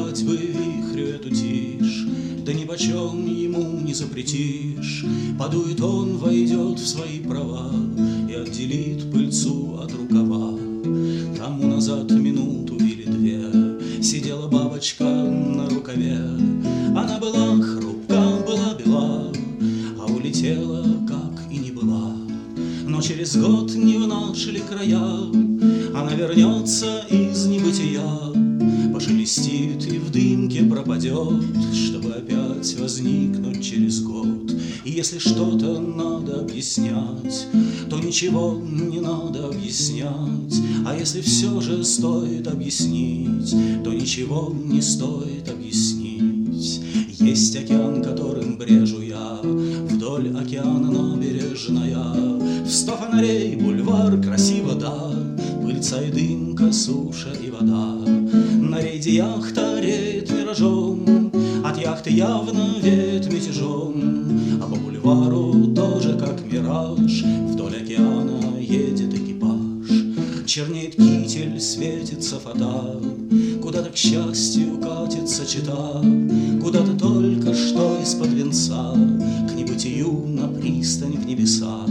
Разорвать бы вихрю эту тишь, да нипочем ему не запретишь. Подует он, войдет в свои права и отделит пыльцу от рукава. Тому назад минуту или две сидела бабочка на рукаве. Она была хрупка, была бела, а улетела, как и не была. Но через год не в наши ли края она вернется из небытия, пошелестит и в дымке пропадет, чтобы опять возникнуть через год. И если что-то надо объяснять, то ничего не надо объяснять. А если все же стоит объяснить, то ничего не стоит объяснить. Есть океан, которым брежу я, вдоль океана набережная. В 100 фонарей бульвар, красиво, да, пыльца и дымка, суша и вода. На рейде яхта реет миражом, от яхты явно веет мятежом. А по бульвару тоже как мираж, вдоль океана едет экипаж. Чернеет китель, светится фата, куда-то к счастью катится чета, куда-то только что из-под венца, к небытию на пристань в небеса.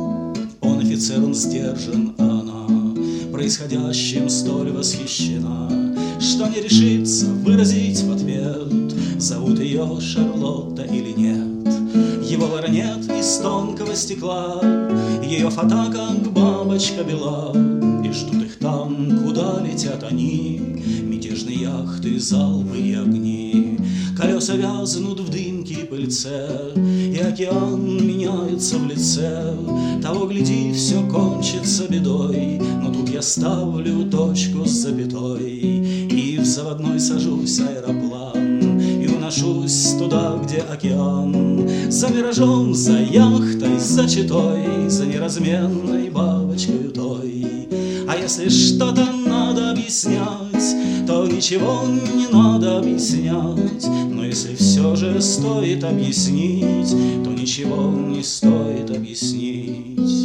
Он офицер, он сдержан, а она происходящим столь восхищена, что не решится выразить в ответ, зовут ее Шарлотта или нет. Его лорнет из тонкого стекла, ее фата как бабочка бела, и ждут их там, куда летят они, мятежные яхты, залпы и огни. Колеса вязнут в дымке и пыльце, и океан меняется в лице. Того, гляди, все кончится бедой, но тут я ставлю точку с запятой и в заводной сажусь аэроплан и уношусь туда, где океан. За миражом, за яхтой, за читой, за неразменной бабочкой той. А если что-то надо объяснять, то ничего не надо объяснять. Но если все же стоит объяснить, то ничего не стоит объяснить.